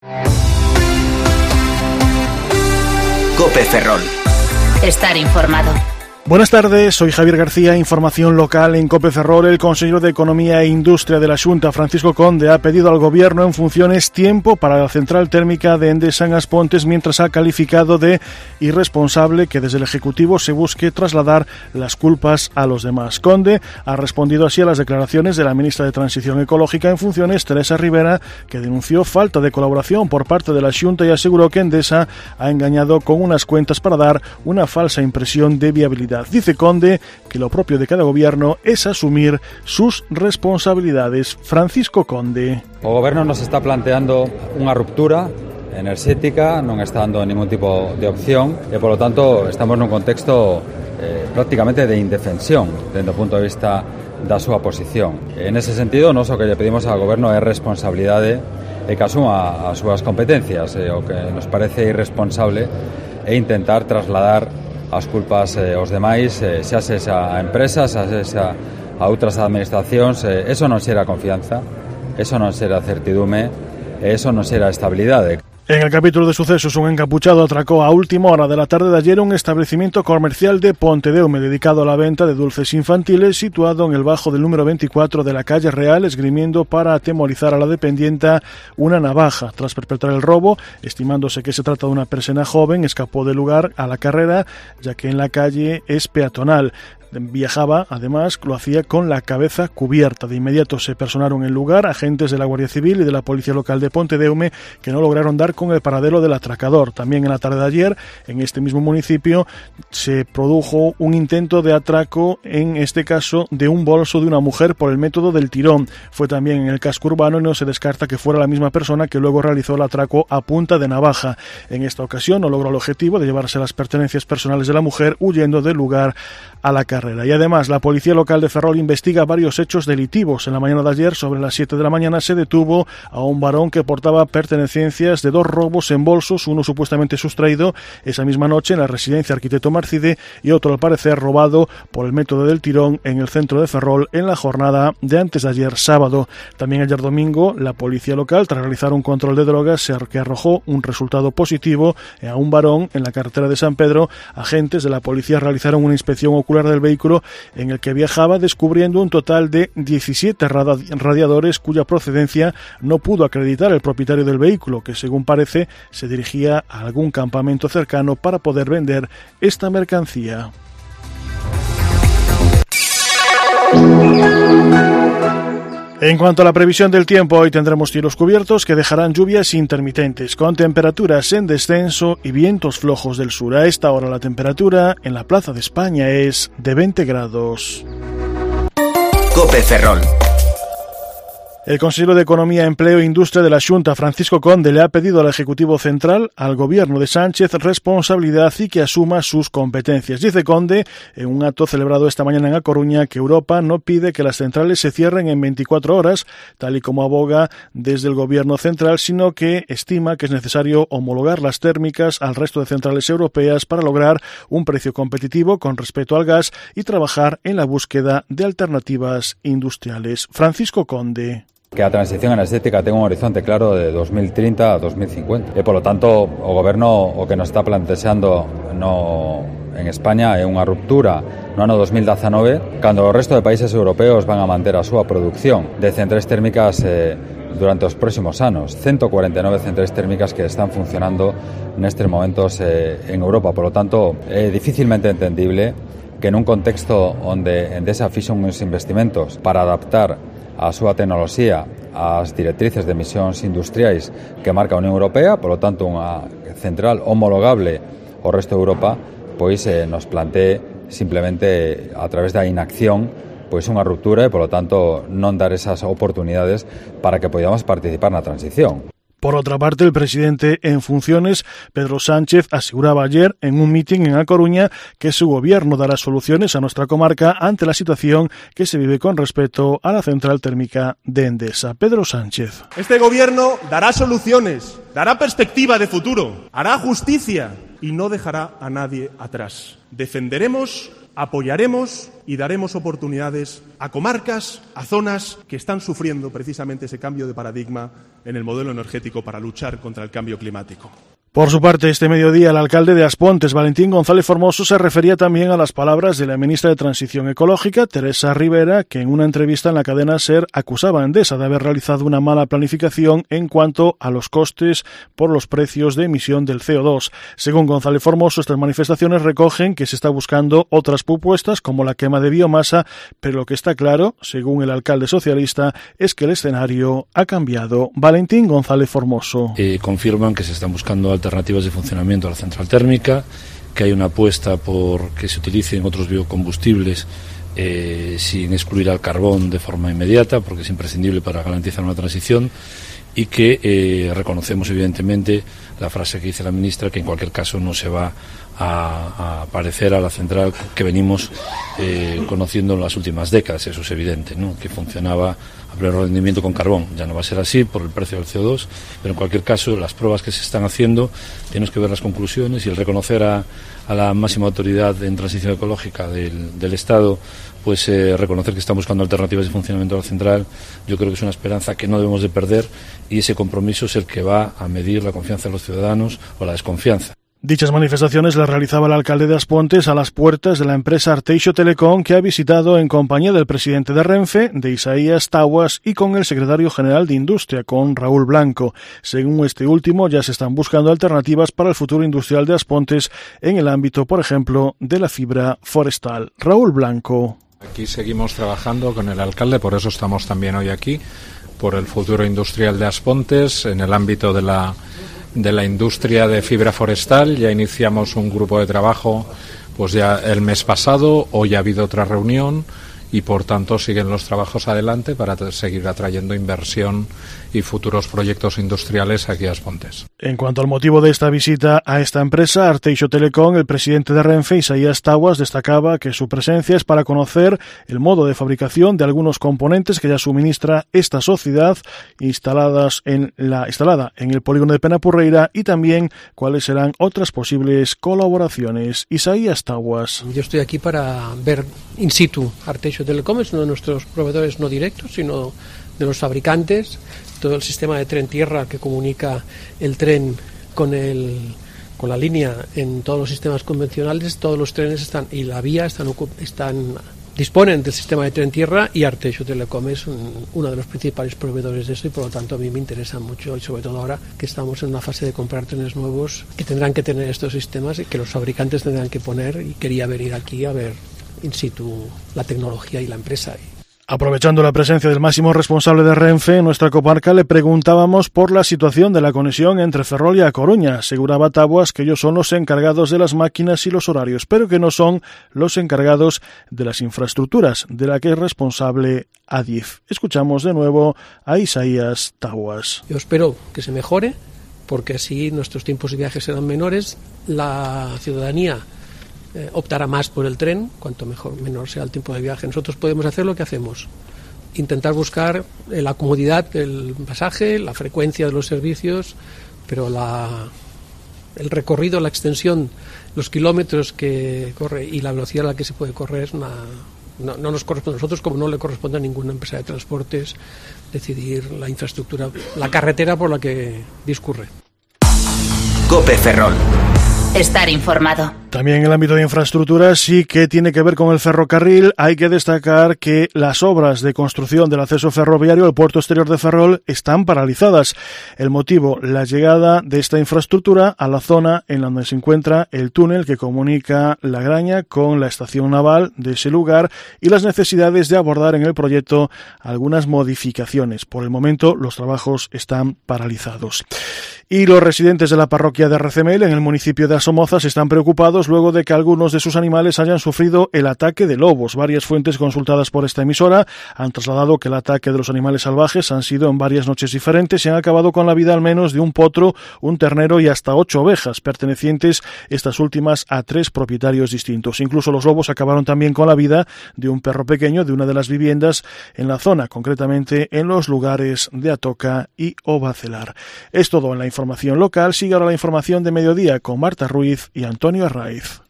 COPE Ferrol. Estar informado. Buenas tardes, soy Javier García, información local en COPE Ferrol. El consejero de Economía e Industria de la Xunta, Francisco Conde, ha pedido al Gobierno en funciones tiempo para la central térmica de Endesa en As Pontes, mientras ha calificado de irresponsable que desde el Ejecutivo se busque trasladar las culpas a los demás. Conde ha respondido así a las declaraciones de la ministra de Transición Ecológica en funciones, Teresa Rivera, que denunció falta de colaboración por parte de la Xunta y aseguró que Endesa ha engañado con unas cuentas para dar una falsa impresión de viabilidad. Dice Conde que lo propio de cada gobierno es asumir sus responsabilidades. Francisco Conde. O goberno nos está planteando unha ruptura enerxética, non está dando ningún tipo de opción e, polo tanto, estamos nun contexto prácticamente de indefensión dende o punto de vista da súa posición. En ese sentido, nós o que lle pedimos ao goberno é responsabilidade e que asuma as súas competencias. O que nos parece irresponsable é intentar trasladar as culpas aos demais, xa sexa a empresas, xa sexa a outras administracións. Eso non xera confianza, eso non xera certidume, eso non xera estabilidade. En el capítulo de sucesos, un encapuchado atracó a última hora de la tarde de ayer un establecimiento comercial de Pontedeume dedicado a la venta de dulces infantiles situado en el bajo del número 24 de la calle Real, esgrimiendo para atemorizar a la dependienta una navaja. Tras perpetrar el robo, estimándose que se trata de una persona joven, escapó del lugar a la carrera, ya que en la calle es peatonal. Viajaba, además, lo hacía con la cabeza cubierta. De inmediato se personaron en el lugar agentes de la Guardia Civil y de la Policía Local de Pontedeume, que no lograron dar con el paradero del atracador. También en la tarde de ayer, en este mismo municipio, se produjo un intento de atraco, en este caso de un bolso de una mujer por el método del tirón. Fue también en el casco urbano y no se descarta que fuera la misma persona que luego realizó el atraco a punta de navaja. En esta ocasión no logró el objetivo de llevarse las pertenencias personales de la mujer, huyendo del lugar a la carrera. Y además, la Policía Local de Ferrol investiga varios hechos delictivos. En la mañana de ayer, sobre las 7 de la mañana, se detuvo a un varón que portaba pertenencias de 2 robos en bolsos, uno supuestamente sustraído esa misma noche en la residencia Arquitecto Marcide y otro, al parecer, robado por el método del tirón en el centro de Ferrol en la jornada de antes de ayer sábado. También ayer domingo, la Policía Local, tras realizar un control de drogas que arrojó un resultado positivo a un varón en la carretera de San Pedro, agentes de la policía realizaron una inspección ocular del vehículo en el que viajaba, descubriendo un total de 17 radiadores cuya procedencia no pudo acreditar el propietario del vehículo, que según parece se dirigía a algún campamento cercano para poder vender esta mercancía. En cuanto a la previsión del tiempo, hoy tendremos cielos cubiertos que dejarán lluvias intermitentes, con temperaturas en descenso y vientos flojos del sur. A esta hora la temperatura en la Plaza de España es de 20 grados. COPE Ferrol. El consejero de Economía, Empleo e Industria de la Xunta, Francisco Conde, le ha pedido al Ejecutivo Central, al Gobierno de Sánchez, responsabilidad y que asuma sus competencias. Dice Conde, en un acto celebrado esta mañana en A Coruña, que Europa no pide que las centrales se cierren en 24 horas, tal y como aboga desde el Gobierno Central, sino que estima que es necesario homologar las térmicas al resto de centrales europeas para lograr un precio competitivo con respecto al gas y trabajar en la búsqueda de alternativas industriales. Francisco Conde. Que a transición enerxética ten un horizonte claro de 2030 a 2050 e, polo tanto, o goberno o que nos está plantexando en España é unha ruptura no ano 2019, cando o resto de países europeos van a manter a súa produción de centrais térmicas durante os próximos anos. 149 centrais térmicas que están funcionando nestes momentos en Europa. Por lo tanto, é dificilmente entendible que nun contexto onde Endesa fixo uns investimentos para adaptar a súa tecnoloxía ás directrices de emisións industriais que marca a Unión Europea, polo tanto unha central homologable ao resto de Europa, pois nos plantee simplemente a través da inacción pois unha ruptura e, polo tanto, non dar esas oportunidades para que podamos participar na transición. Por otra parte, el presidente en funciones, Pedro Sánchez, aseguraba ayer en un mitin en A Coruña que su gobierno dará soluciones a nuestra comarca ante la situación que se vive con respecto a la central térmica de Endesa. Pedro Sánchez. Este gobierno dará soluciones, dará perspectiva de futuro, hará justicia y no dejará a nadie atrás. Defenderemos Apoyaremos y daremos oportunidades a comarcas, a zonas que están sufriendo precisamente ese cambio de paradigma en el modelo energético para luchar contra el cambio climático. Por su parte, este mediodía, el alcalde de Aspontes, Valentín González Formoso, se refería también a las palabras de la ministra de Transición Ecológica, Teresa Rivera, que en una entrevista en la cadena SER acusaba a Endesa de haber realizado una mala planificación en cuanto a los costes por los precios de emisión del CO2. Según González Formoso, estas manifestaciones recogen que se está buscando otras propuestas como la quema de biomasa, pero lo que está claro, según el alcalde socialista, es que el escenario ha cambiado. Valentín González Formoso. Confirman que se están buscando alternativas de funcionamiento a la central térmica, que hay una apuesta por que se utilicen otros biocombustibles sin excluir al carbón de forma inmediata, porque es imprescindible para garantizar una transición, y que reconocemos evidentemente la frase que dice la ministra, que en cualquier caso no se va a parecer a la central que venimos conociendo en las últimas décadas. Eso es evidente, ¿no? Que funcionaba a pleno rendimiento con carbón. Ya no va a ser así por el precio del CO2, pero en cualquier caso las pruebas que se están haciendo, tenemos que ver las conclusiones y el reconocer a la máxima autoridad en transición ecológica del Estado, pues reconocer que están buscando alternativas de funcionamiento de la central, yo creo que es una esperanza que no debemos de perder, y ese compromiso es el que va a medir la confianza de los ciudadanos o la desconfianza. Dichas manifestaciones las realizaba el alcalde de Aspontes a las puertas de la empresa Arteixo Telecom, que ha visitado en compañía del presidente de Renfe, de Isaías Taguas, y con el secretario general de Industria, con Raúl Blanco. Según este último, ya se están buscando alternativas para el futuro industrial de Aspontes en el ámbito, por ejemplo, de la fibra forestal. Raúl Blanco. Aquí seguimos trabajando con el alcalde, por eso estamos también hoy aquí, por el futuro industrial de Aspontes en el ámbito de la industria de fibra forestal. Ya iniciamos un grupo de trabajo pues ya el mes pasado, hoy ha habido otra reunión y por tanto siguen los trabajos adelante para seguir atrayendo inversión y futuros proyectos industriales aquí a Aspontes. En cuanto al motivo de esta visita a esta empresa, Arteixo Telecom, el presidente de Renfe, Isaías Taguas, destacaba que su presencia es para conocer el modo de fabricación de algunos componentes que ya suministra esta sociedad instalada en el polígono de Penapurreira, y también cuáles serán otras posibles colaboraciones. Isaías Taguas. Yo estoy aquí para ver in situ. Arteixo Telecom es uno de nuestros proveedores no directos, sino de los fabricantes. Todo el sistema de tren-tierra que comunica el tren con la línea en todos los sistemas convencionales, todos los trenes y la vía disponen del sistema de tren-tierra, y Arteixo Telecom es uno de los principales proveedores de eso, y por lo tanto a mí me interesa mucho, y sobre todo ahora que estamos en una fase de comprar trenes nuevos que tendrán que tener estos sistemas y que los fabricantes tendrán que poner, y quería venir aquí a ver in situ la tecnología y la empresa. Aprovechando la presencia del máximo responsable de Renfe en nuestra comarca, le preguntábamos por la situación de la conexión entre Ferrol y A Coruña. Aseguraba Taguas que ellos son los encargados de las máquinas y los horarios, pero que no son los encargados de las infraestructuras, de la que es responsable Adif. Escuchamos de nuevo a Isaías Taguas. Yo espero que se mejore, porque así nuestros tiempos de viaje serán menores, la ciudadanía optará más por el tren, cuanto menor sea el tiempo de viaje. Nosotros podemos hacer lo que hacemos, intentar buscar la comodidad del pasaje, la frecuencia de los servicios, pero el recorrido, la extensión, los kilómetros que corre y la velocidad a la que se puede correr no nos corresponde a nosotros, como no le corresponde a ninguna empresa de transportes decidir la infraestructura, la carretera por la que discurre. COPE Ferrol. Estar informado. También en el ámbito de infraestructuras, sí que tiene que ver con el ferrocarril. Hay que destacar que las obras de construcción del acceso ferroviario al puerto exterior de Ferrol están paralizadas. El motivo, la llegada de esta infraestructura a la zona en donde se encuentra el túnel que comunica La Graña con la estación naval de ese lugar, y las necesidades de abordar en el proyecto algunas modificaciones. Por el momento, los trabajos están paralizados. Y los residentes de la parroquia de Recemel, en el municipio de Somozas, están preocupados luego de que algunos de sus animales hayan sufrido el ataque de lobos. Varias fuentes consultadas por esta emisora han trasladado que el ataque de los animales salvajes han sido en varias noches diferentes y han acabado con la vida al menos de un potro, un ternero y hasta 8 ovejas, pertenecientes estas últimas a 3 propietarios distintos. Incluso los lobos acabaron también con la vida de un perro pequeño de una de las viviendas en la zona, concretamente en los lugares de Atoca y Obacelar. Es todo en la información local. Sigue ahora la información de mediodía con Marta Ruiz y Antonio Arraiz.